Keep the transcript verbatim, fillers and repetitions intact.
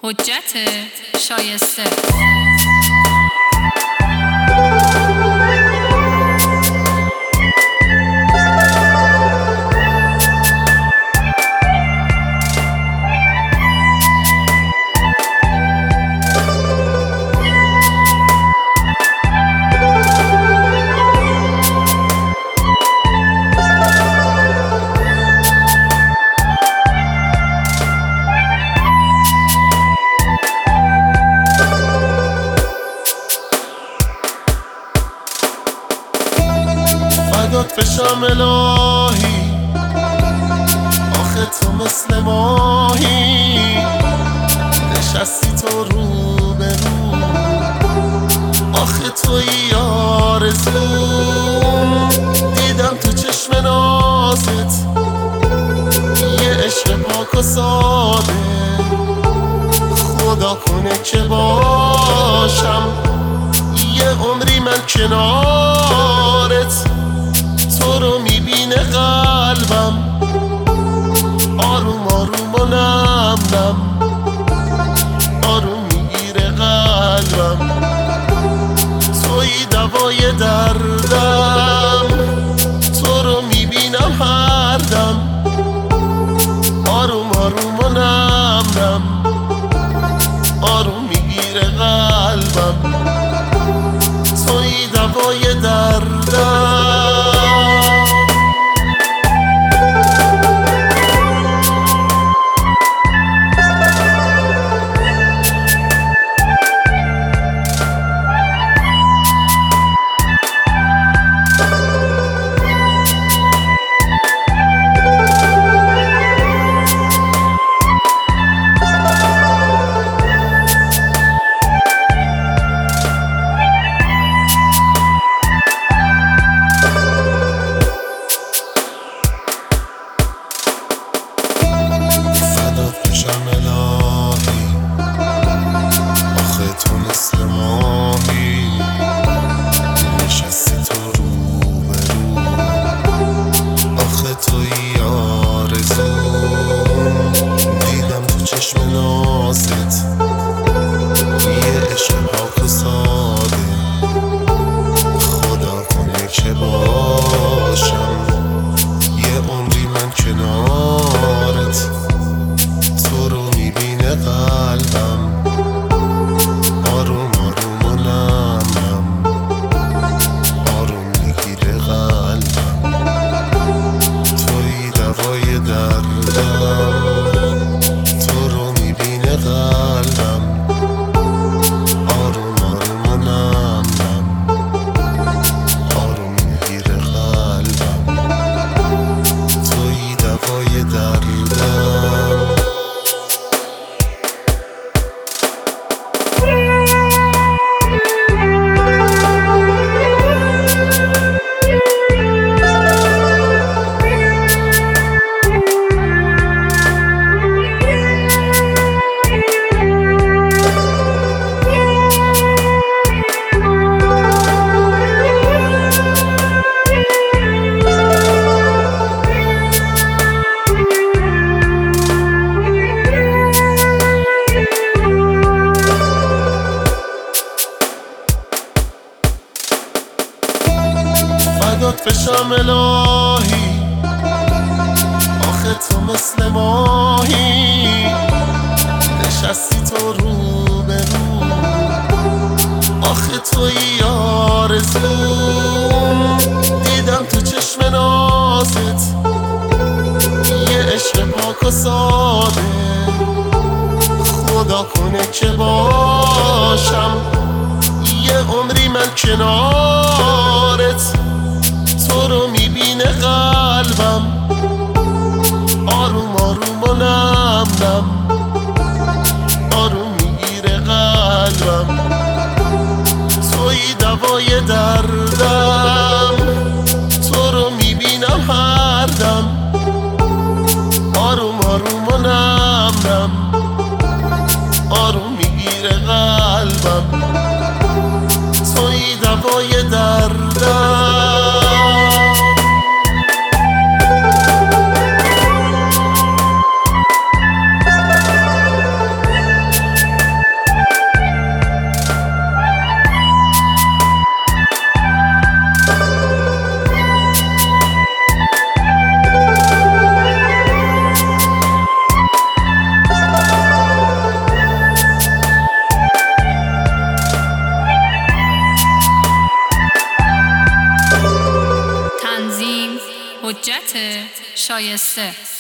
حجت شایسته. فدات بشم الهی، آخه تو مثل ماهی نشستی تو رو به رو، آخه تویی آرزوم، دیدم تو چشم نازت یه عشق پاک و ساده، خدا کنه که باشم یه عمری من کنارت، تو رو میبینه قلبم آروم آروم و نم نم، آروم میگیره قلبم، تویی دوای دردم، تو رو میبینم هر دم آروم آروم و نم نم، آروم میگیره قلبم، تویی دوای دردم. بشم الهی، آخه تو مثل ماهی نشستی تو رو به رو، آخه تویی آرزوم، دیدم تو چشم نازت یه عشق پاک و ساده، خدا کنه که باشم یه عمری من کنارت، تو رو میبینه قلبم آروم آروم و نم نم، آروم میگیره قلبم، تویی دوای دردم، تو رو میبینه قلبم آروم آروم و نم نم، آروم میگیره قلبم، تویی دوای دردم. فدات بشم الهی، آخه تو مثل ماهی نشستی تو رو به رو، آخه تویی آرزوم، دیدم تو چشم نازت یه عشق پاک و ساده، خدا کنه که باشم یه عمری من کنارت، تو رو میبینه قلبم آروم آروم و نم نم، آروم میگیره قلبم، تویی دوای دردم، تو رو میبینم هر دم آروم آروم و نم نم، آروم میگیره قلبم، تویی دوای دردم. حجت شایسته